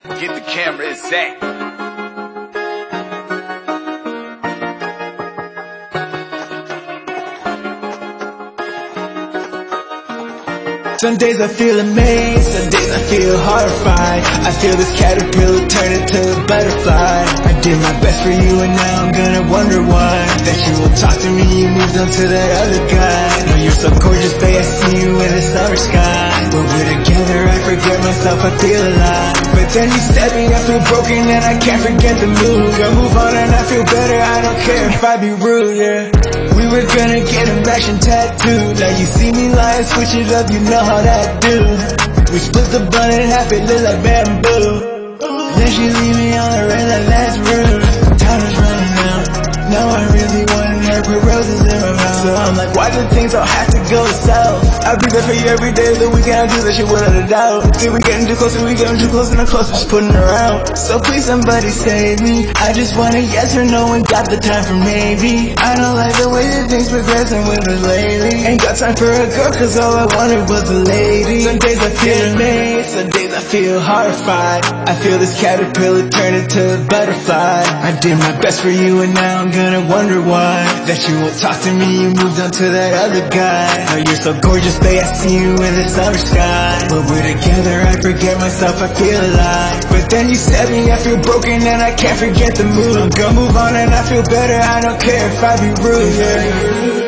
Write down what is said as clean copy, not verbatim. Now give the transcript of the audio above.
Get the camera, it's Zach. Some days I feel amazed, some days I feel horrified. I feel this caterpillar turn into a butterfly. I did my best for you and now I'm gonna wonder why that you will talk to me, you moved on to that other guy. No, you're so gorgeous, babe, I see you in the summer sky. When we're together I forget myself, I feel alive. But then you stab me, I feel broken and I can't forget the move. I move on and I feel better, I don't care if I be rude, yeah. We were gonna get a matching tattoo. Now you see me lying, switch it up, you know how that do. We split the bun in half, it look like bamboo. Then she leave me on the red like last rude. Time is running out, now I really want her, put roses in my mouth. So I'm like, why do things all have to go south? I'll be there for you every day, the weekend I do that shit without a doubt. See, we getting too close, we getting too close and I'm close, just putting her out. So please somebody save me, I just want a yes or no and got the time for maybe. I don't like the way that things progressing with us lately. Ain't got time for a girl cause all I wanted was a lady. Some days I feel amazed, some days I feel horrified. I feel this caterpillar turn into a butterfly. I did my best for you and now I'm gonna wonder why that you won't talk to me, you moved on to that other guy. Oh, you're so gorgeous, babe, I see you in the summer sky. When we're together I forget myself, I feel alive. But then you stab me, I feel broken and I can't forget the move. I'm gonna move on and I feel better, I don't care if I be rude, yeah.